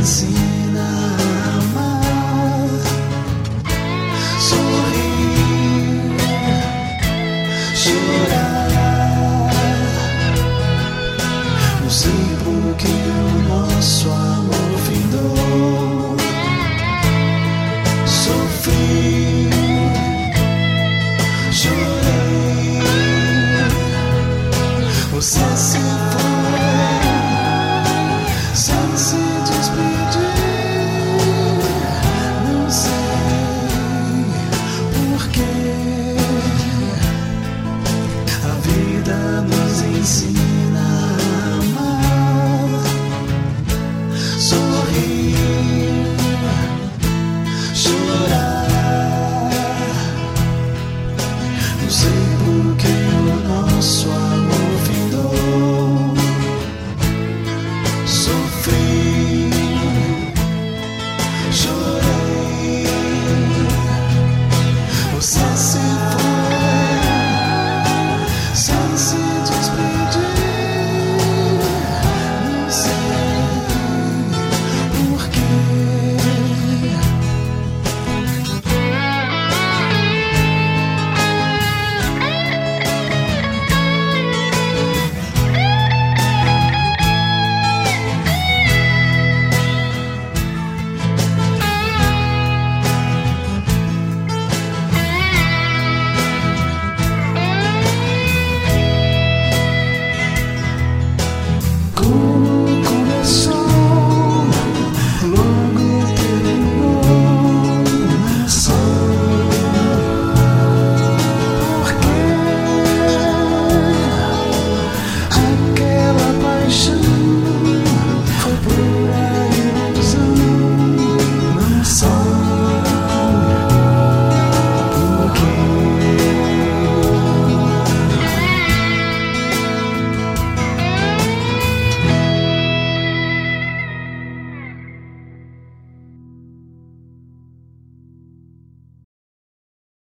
ensina a amar, sorrir, chorar. Não sei por que o nosso amor findou. Sofri, chorei, você se foi sem se despedir. Não sei porquê. A vida nos ensina a amar, sorrir,